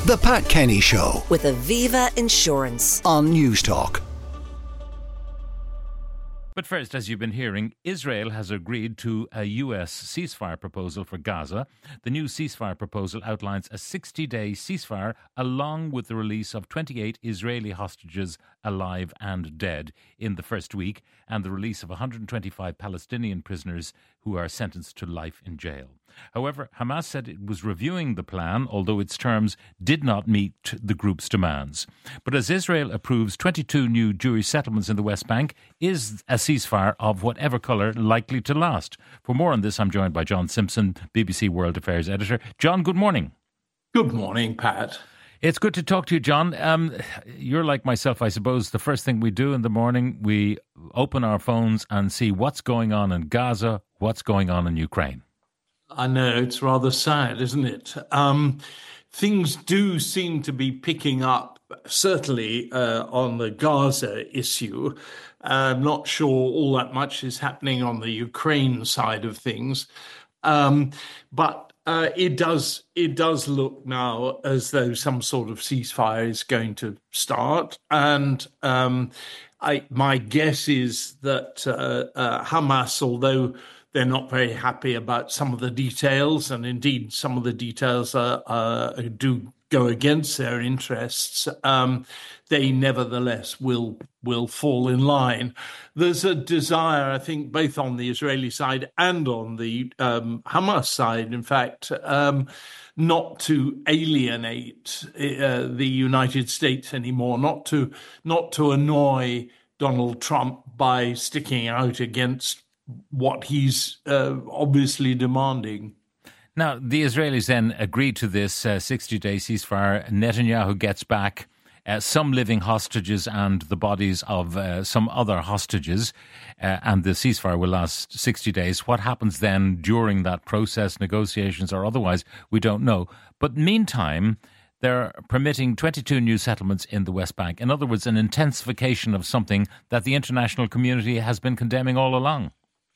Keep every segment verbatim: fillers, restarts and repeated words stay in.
The Pat Kenny Show with Aviva Insurance on Newstalk. But first, as you've been hearing, Israel has agreed to a U S ceasefire proposal for Gaza. The new ceasefire proposal outlines a sixty-day ceasefire along with the release of twenty-eight Israeli hostages alive and dead in the first week and the release of one hundred twenty-five Palestinian prisoners who are sentenced to life in jail. However, Hamas said it was reviewing the plan, although its terms did not meet the group's demands. But as Israel approves twenty-two new Jewish settlements in the West Bank, is a ceasefire of whatever colour likely to last? For more on this, I'm joined by John Simpson, B B C World Affairs editor. John, good morning. Good morning, Pat. It's good to talk to you, John. Um, you're like myself, I suppose. The first thing we do in the morning, we open our phones and see what's going on in Gaza, what's going on in Ukraine. I know, it's rather sad, isn't it? Um, things do seem to be picking up, certainly uh, on the Gaza issue. I'm not sure all that much is happening on the Ukraine side of things. Um, but uh, it does it does look now as though some sort of ceasefire is going to start. And um, I, my guess is that uh, uh, Hamas, although they're not very happy about some of the details, and indeed some of the details uh, uh, do go against their interests, um, they nevertheless will will fall in line. There's a desire, I think, both on the Israeli side and on the um, Hamas side, in fact, um, not to alienate uh, the United States anymore, not to not to annoy Donald Trump by sticking out against what he's uh, obviously demanding. Now, the Israelis then agreed to this uh, sixty-day ceasefire. Netanyahu gets back uh, some living hostages and the bodies of uh, some other hostages, uh, and the ceasefire will last sixty days. What happens then during that process, negotiations or otherwise, we don't know. But meantime, they're permitting twenty-two new settlements in the West Bank. In other words, an intensification of something that the international community has been condemning all along.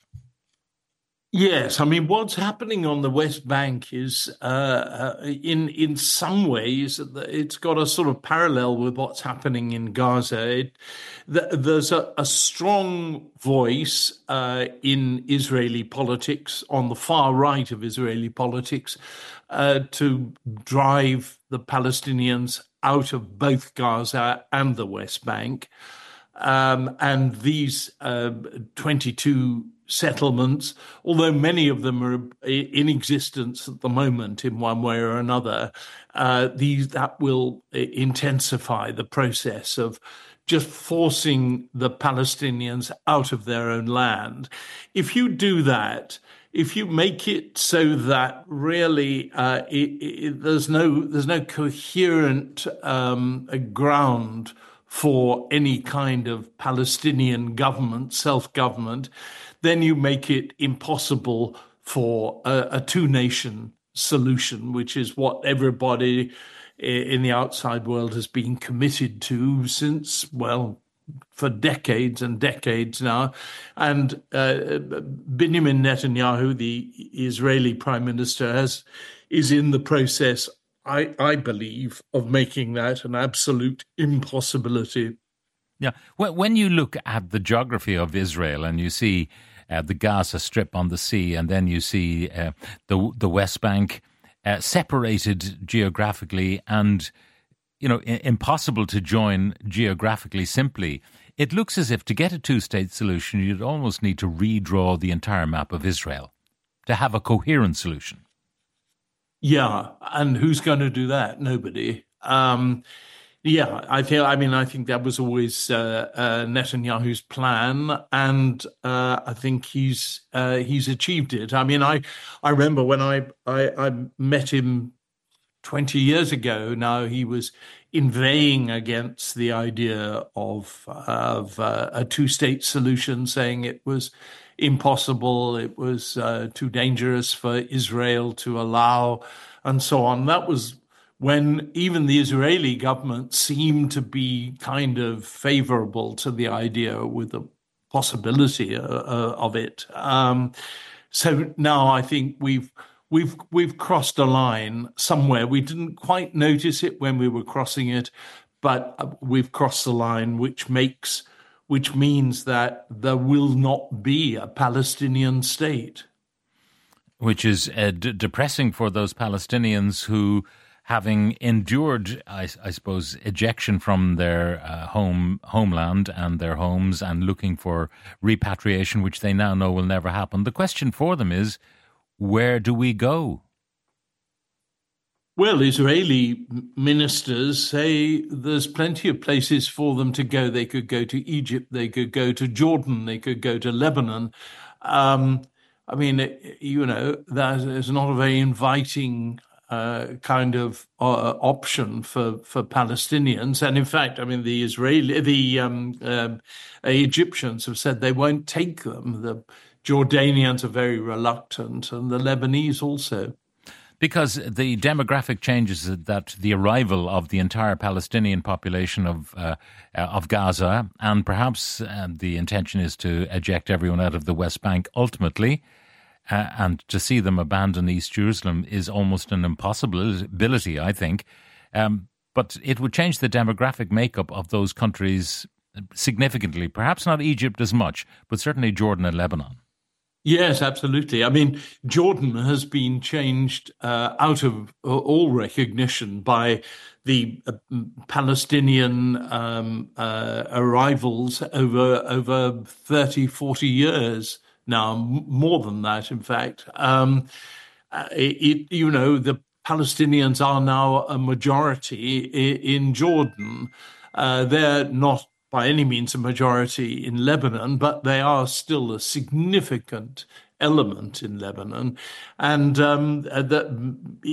Yes, I mean, what's happening on the West Bank is, uh, uh, in in some ways, it's got a sort of parallel with what's happening in Gaza. It, th- there's a, a strong voice uh, in Israeli politics, on the far right of Israeli politics, uh, to drive the Palestinians out of both Gaza and the West Bank. Um, and these uh, twenty-two settlements, although many of them are in existence at the moment in one way or another, uh, these that will intensify the process of just forcing the Palestinians out of their own land. If you do that, if you make it so that really uh, it, it, there's no there's no coherent um, ground for any kind of Palestinian government, self-government, then you make it impossible for a, a two-nation solution, which is what everybody in the outside world has been committed to since, well, for decades and decades now. And uh, Benjamin Netanyahu, the Israeli prime minister, has is in the process, I, I believe, of making that an absolute impossibility. Yeah. When you look at the geography of Israel and you see uh, the Gaza Strip on the sea, and then you see uh, the the West Bank uh, separated geographically and, you know, I- impossible to join geographically simply, it looks as if to get a two-state solution, you'd almost need to redraw the entire map of Israel to have a coherent solution. Yeah, and who's going to do that? Nobody. Um, yeah, I feel. I mean, I think that was always uh, uh, Netanyahu's plan, and uh, I think he's uh, he's achieved it. I mean, I I remember when I I, I met him twenty years ago. Now he was inveighing against the idea of of uh, a two-state solution, saying it was impossible, it was uh, too dangerous for Israel to allow, and so on. That was when even the Israeli government seemed to be kind of favorable to the idea, with the possibility uh, uh, of it. Um, so now I think we've we've we've crossed a line somewhere. We didn't quite notice it when we were crossing it, but we've crossed the line, which makes which means that there will not be a Palestinian state. Which is uh, d- depressing for those Palestinians who, having endured, I, I suppose, ejection from their uh, home homeland and their homes and looking for repatriation, which they now know will never happen. The question for them is, where do we go? Well, Israeli ministers say there's plenty of places for them to go. They could go to Egypt, they could go to Jordan, they could go to Lebanon. Um, I mean, you know, that is not a very inviting uh, kind of uh, option for, for Palestinians. And in fact, I mean, the Israeli, the um, uh, Egyptians have said they won't take them. The Jordanians are very reluctant, and the Lebanese also. Because the demographic changes that the arrival of the entire Palestinian population of uh, of Gaza, and perhaps uh, the intention is to eject everyone out of the West Bank ultimately, uh, and to see them abandon East Jerusalem is almost an impossibility, I think. Um, but it would change the demographic makeup of those countries significantly. Perhaps not Egypt as much, but certainly Jordan and Lebanon. Yes, absolutely. I mean, Jordan has been changed uh, out of all recognition by the uh, Palestinian um, uh, arrivals over over thirty, forty years now, m- more than that, in fact. Um, it, you know, the Palestinians are now a majority in, in Jordan. Uh, they're not by any means a majority in Lebanon, but they are still a significant element in Lebanon. And um, the,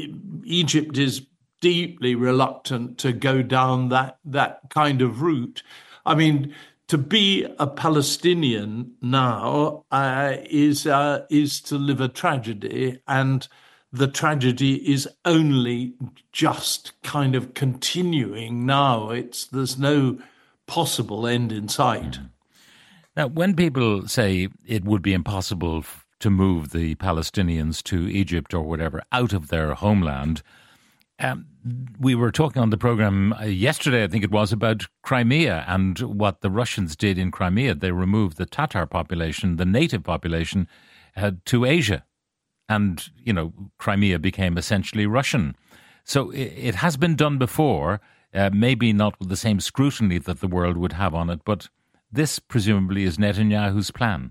Egypt is deeply reluctant to go down that, that kind of route. I mean, to be a Palestinian now uh, is uh, is to live a tragedy, and the tragedy is only just kind of continuing now. It's there's no possible end in sight. Now, when people say it would be impossible f- to move the Palestinians to Egypt or whatever out of their homeland, um, we were talking on the program uh, yesterday, I think it was, about Crimea and what the Russians did in Crimea. They removed the Tatar population, the native population, uh, to Asia. And, you know, Crimea became essentially Russian. So it, it has been done before. Uh, maybe not with the same scrutiny that the world would have on it, but this presumably is Netanyahu's plan.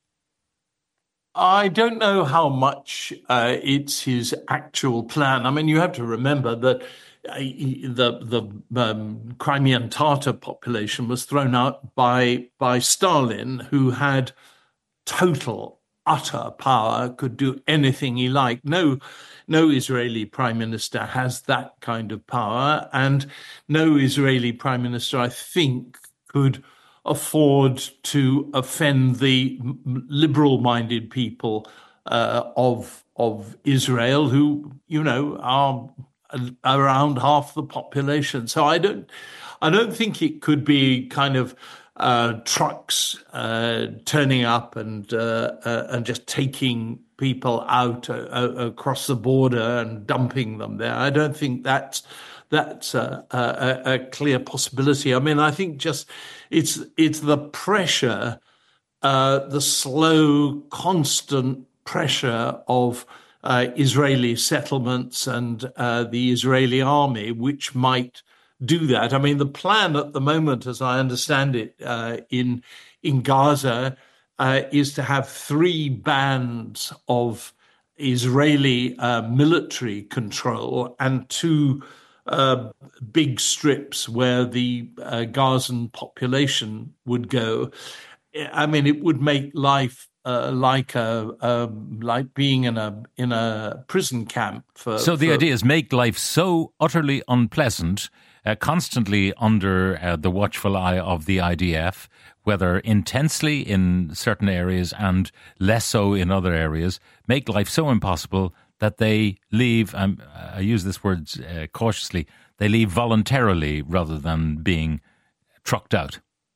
I don't know how much uh, it's his actual plan. I mean, you have to remember that uh, the the um, Crimean Tatar population was thrown out by by Stalin, who had total, utter power, could do anything he liked. No. No Israeli prime minister has that kind of power, and no Israeli prime minister, I think, could afford to offend the liberal-minded people uh, of of Israel, who, you know, are around half the population. So I don't, I don't think it could be kind of uh, trucks uh, turning up and uh, uh, and just taking people out uh, across the border and dumping them there. I don't think that's that's a, a, a clear possibility. I mean, I think just it's it's the pressure, uh, the slow, constant pressure of uh, Israeli settlements and uh, the Israeli army, which might do that. I mean, the plan at the moment, as I understand it, uh, in in Gaza, Uh, is to have three bands of Israeli uh, military control and two uh, big strips where the uh, Gazan population would go. I mean, it would make life uh, like a, a like being in a in a prison camp. For, so the for, idea is make life so utterly unpleasant, uh, constantly under uh, the watchful eye of the I D F, whether intensely in certain areas and less so in other areas, make life so impossible that they leave, um, I use this word uh, cautiously, they leave voluntarily rather than being trucked out.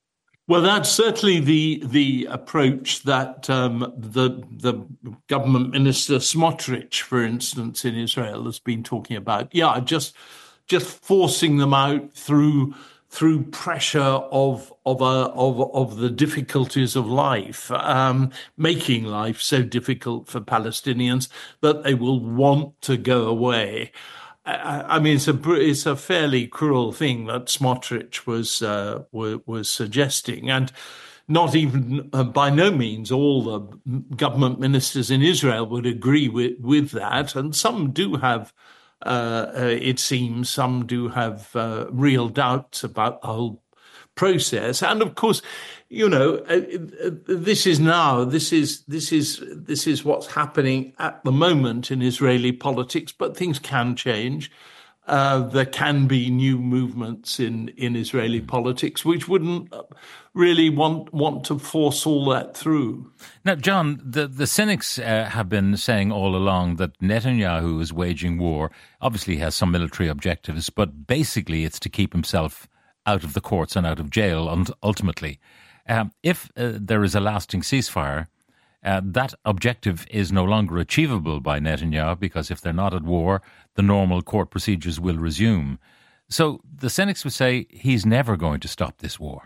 Well, that's certainly the the approach that um, the the government minister Smotrich, for instance, in Israel, has been talking about. Yeah, just just forcing them out through through pressure of of a, of of the difficulties of life, um, making life so difficult for Palestinians that they will want to go away. I mean, it's a it's a fairly cruel thing that Smotrich was uh, was, was suggesting, and not even uh, by no means all the government ministers in Israel would agree with with that, and some do have. Uh, uh, it seems some do have uh, real doubts about the whole process, and of course, you know, uh, uh, this is now this is this is this is what's happening at the moment in Israeli politics. But things can change. Uh, there can be new movements in in Israeli politics which wouldn't really want want to force all that through. Now, John, the the cynics uh, have been saying all along that Netanyahu is waging war. Obviously, he has some military objectives, but basically, it's to keep himself out of the courts and out of jail. And ultimately, um, if uh, there is a lasting ceasefire, uh, that objective is no longer achievable by Netanyahu, because if they're not at war, the normal court procedures will resume. So the cynics would say he's never going to stop this war.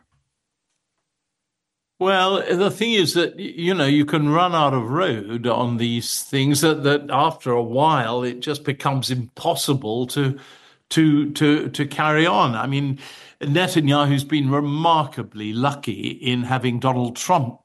Well, the thing is that, you know, you can run out of road on these things that, that after a while it just becomes impossible to to to to carry on. I mean, Netanyahu's been remarkably lucky in having Donald Trump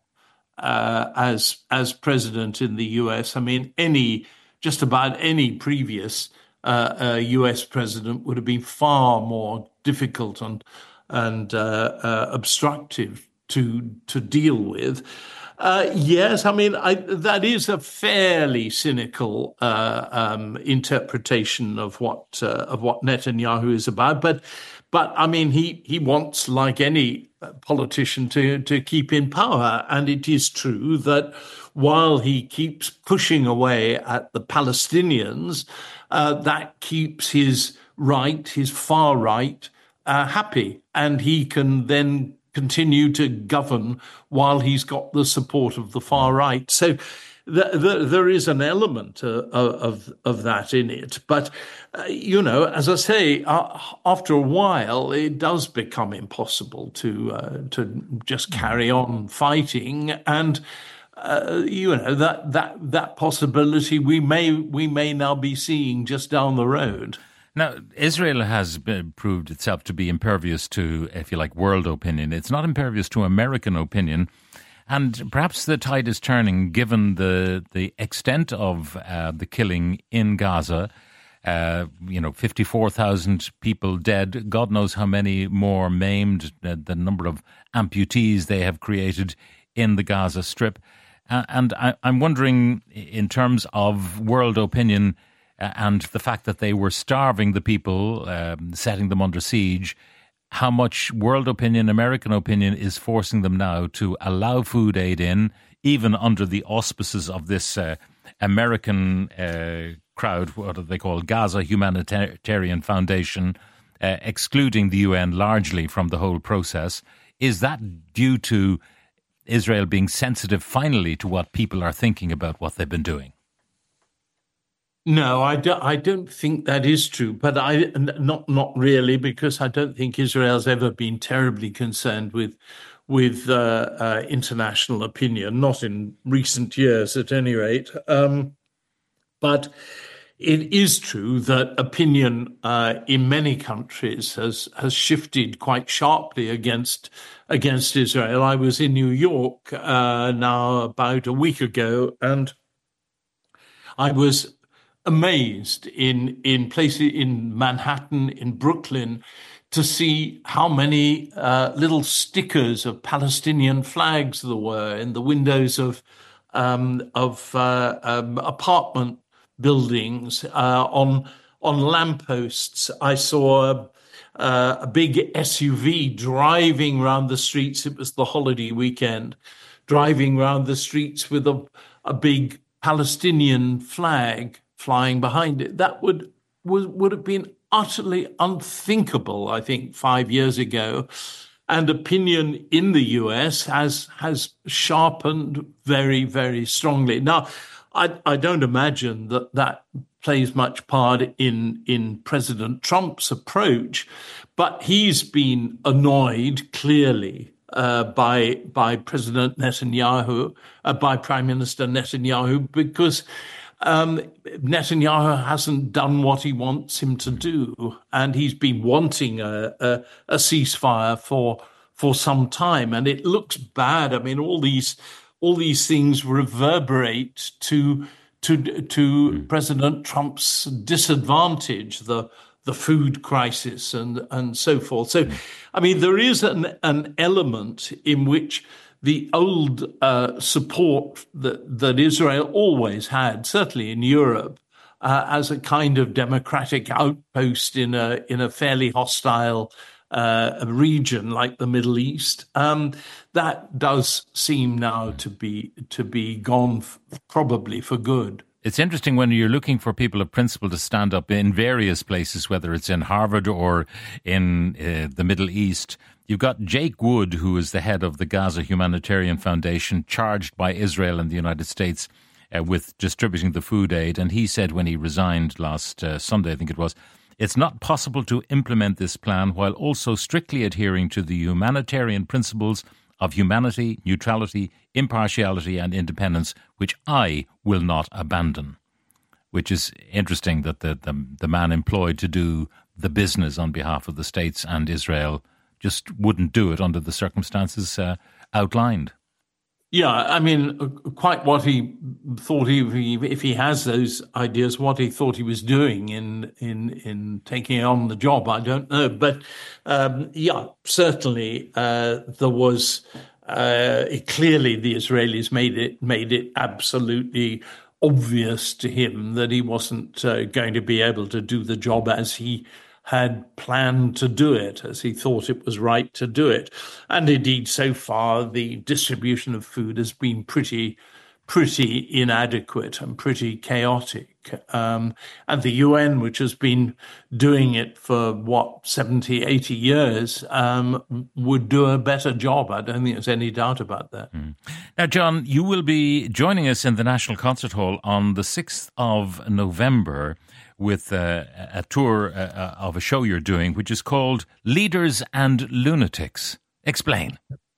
uh, as as president in the U S. I mean, any just about any previous uh, uh, U S president would have been far more difficult and and uh, uh, obstructive to to deal with. Uh, yes, I mean, I, that is a fairly cynical uh, um, interpretation of what uh, of what Netanyahu is about. But, but I mean, he he wants, like any politician, to to keep in power, and it is true that while he keeps pushing away at the Palestinians, uh, that keeps his right, his far right, uh, happy, and he can then continue to govern while he's got the support of the far right. So th- th- there is an element uh, of of that in it. But, uh, you know, as I say, uh, after a while, it does become impossible to uh, to just carry on fighting. And, uh, you know, that that that possibility we may we may now be seeing just down the road. Now, Israel has been, proved itself to be impervious to, if you like, world opinion. It's not impervious to American opinion. And perhaps the tide is turning, given the the extent of uh, the killing in Gaza. Uh, you know, fifty-four thousand people dead. God knows how many more maimed, uh, the number of amputees they have created in the Gaza Strip. Uh, and I, I'm wondering, in terms of world opinion, and the fact that they were starving the people, um, setting them under siege, how much world opinion, American opinion, is forcing them now to allow food aid in, even under the auspices of this uh, American uh, crowd, what do they call Gaza Humanitarian Foundation, uh, excluding the U N largely from the whole process. Is that due to Israel being sensitive finally to what people are thinking about what they've been doing? No, I don't, I don't think that is true, but I not not really, because I don't think Israel's ever been terribly concerned with with uh, uh, international opinion, not in recent years at any rate. Um, but it is true that opinion uh, in many countries has has shifted quite sharply against against Israel. I was in New York uh, now about a week ago, and I was amazed in in places in Manhattan, in Brooklyn, to see how many uh, little stickers of Palestinian flags there were in the windows of um, of uh, um, apartment buildings, uh, on on lampposts. I saw a, uh, a big S U V driving around the streets. It was the holiday weekend, driving around the streets with a a big Palestinian flag flying behind it. That would would would have been utterly unthinkable, I think, five years ago. and opinion in the U S has has sharpened very, very strongly. Now, I, I don't imagine that that plays much part in in President Trump's approach, but he's been annoyed clearly uh, by by President Netanyahu, uh, by Prime Minister Netanyahu, because um, Netanyahu hasn't done what he wants him to do, and he's been wanting a, a, a ceasefire for for some time, and it looks bad. I mean, all these all these things reverberate to to to mm. President Trump's disadvantage, the the food crisis and and so forth. So, mm. I mean, there is an an element in which the old uh, support that that Israel always had, certainly in Europe, uh, as a kind of democratic outpost in a in a fairly hostile Uh, a region like the Middle East, um, that does seem now to be to be gone f- probably for good. It's interesting when you're looking for people of principle to stand up in various places, whether it's in Harvard or in uh, the Middle East. You've got Jake Wood, who is the head of the Gaza Humanitarian Foundation, charged by Israel and the United States uh, with distributing the food aid. And he said when he resigned last uh, Sunday, I think it was, it's not possible to implement this plan while also strictly adhering to the humanitarian principles of humanity, neutrality, impartiality and independence, which I will not abandon. Which is interesting that the, the, the man employed to do the business on behalf of the states and Israel just wouldn't do it under the circumstances uh, outlined. Yeah, I mean, quite what he thought he, if he has those ideas, what he thought he was doing in in in taking on the job, I don't know. But um, yeah, certainly uh, there was uh, clearly the Israelis made it made it absolutely obvious to him that he wasn't uh, going to be able to do the job as he had planned to do it, as he thought it was right to do it. And indeed, so far, the distribution of food has been pretty, pretty inadequate and pretty chaotic. Um, and the U N, which has been doing it for, what, seventy, eighty years, um, would do a better job. I don't think there's any doubt about that. Mm. Now, John, you will be joining us in the National Concert Hall on the sixth of November with uh, a tour uh, of a show you're doing, which is called Leaders and Lunatics. Explain.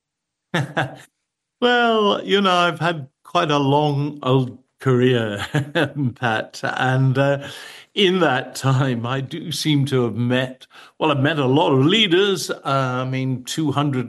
Well, you know, I've had quite a long old career, Pat, and uh, in that time, I do seem to have met, well, I've met a lot of leaders. Uh, I mean, two hundred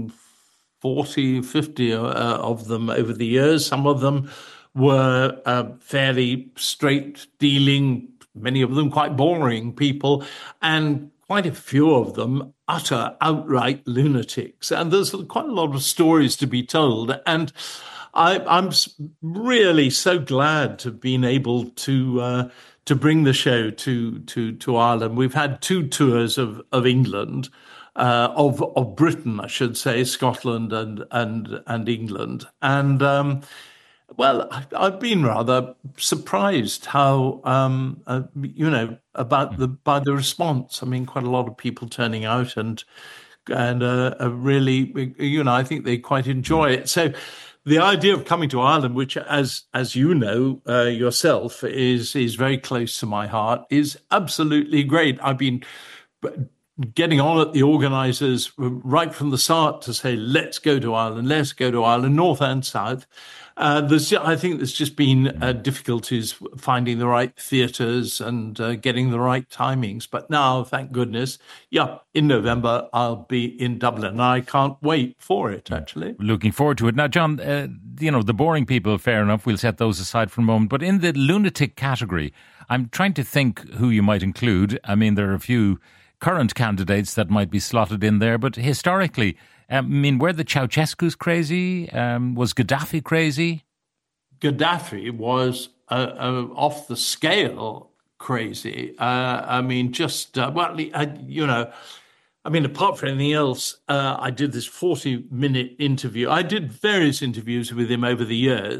forty, fifty uh, of them over the years. Some of them were uh, fairly straight-dealing, many of them quite boring people, and quite a few of them utter, outright lunatics. And there's quite a lot of stories to be told. And I, I'm really so glad to have been able to uh, to bring the show to to to Ireland. We've had two tours of of England, uh, of of Britain, I should say, Scotland and and and England, and. Um, Well, I've been rather surprised how, um, uh, you know, about the by the response. I mean, quite a lot of people turning out and and uh, uh, really, you know, I think they quite enjoy it. So, the idea of coming to Ireland, which, as as you know uh, yourself, is is very close to my heart, is absolutely great. I've been getting on at the organisers right from the start to say, let's go to Ireland, let's go to Ireland, north and south. Uh, there's, I think there's just been uh, difficulties finding the right theatres and uh, getting the right timings. But now, thank goodness, yeah, in November, I'll be in Dublin. And I can't wait for it, actually. Looking forward to it. Now, John, uh, you know, the boring people, fair enough, we'll set those aside for a moment. But in the lunatic category, I'm trying to think who you might include. I mean, there are a few current candidates that might be slotted in there, but historically, I mean, were the Ceausescu's crazy? Um, was Gaddafi crazy? Gaddafi was uh, uh, off the scale crazy. Uh, I mean, just, uh, well, I, you know, I mean, apart from anything else, uh, I did this forty-minute interview. I did various interviews with him over the years.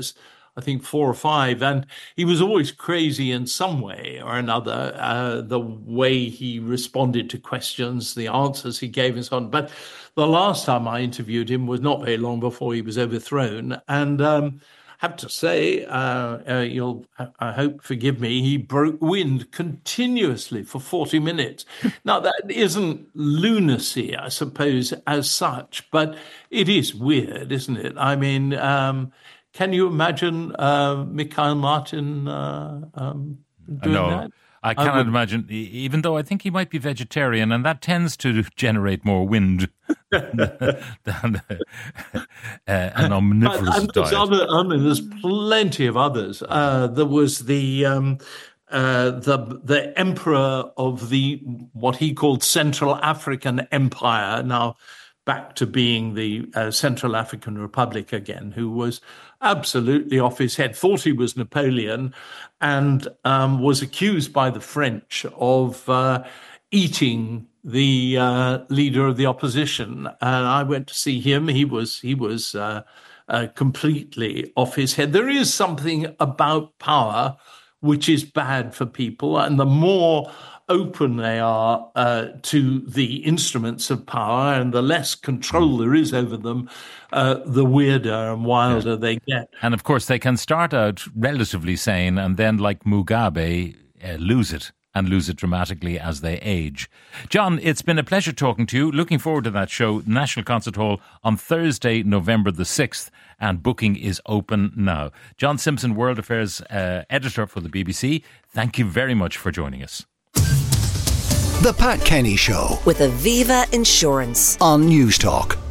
I think, four or five. And he was always crazy in some way or another, uh, the way he responded to questions, the answers he gave and so on. But the last time I interviewed him was not very long before he was overthrown. And um, I have to say, uh, uh, you'll, I hope, forgive me, he broke wind continuously for forty minutes. Now, that isn't lunacy, I suppose, as such, but it is weird, isn't it? I mean, um, can you imagine uh, Mikhail Martin uh, um, doing no. that? I cannot I would... imagine, even though I think he might be vegetarian, and that tends to generate more wind than uh, an omnivorous and there's diet. Other, I mean, there's plenty of others. Uh, there was the um, uh, the the emperor of the what he called Central African Empire, now back to being the uh, Central African Republic again, who was absolutely off his head, thought he was Napoleon, and um, was accused by the French of uh, eating the uh, leader of the opposition. And I went to see him. He was he was uh, uh, completely off his head. There is something about power which is bad for people, and the more open they are uh, to the instruments of power and the less control there is over them, uh, the weirder and wilder yeah. they get. And of course, they can start out relatively sane and then, like Mugabe, uh, lose it and lose it dramatically as they age. John, it's been a pleasure talking to you. Looking forward to that show, National Concert Hall, on Thursday, November the sixth, and booking is open now. John Simpson, World Affairs uh, editor for the B B C, thank you very much for joining us. The Pat Kenny Show with Aviva Insurance on News Talk.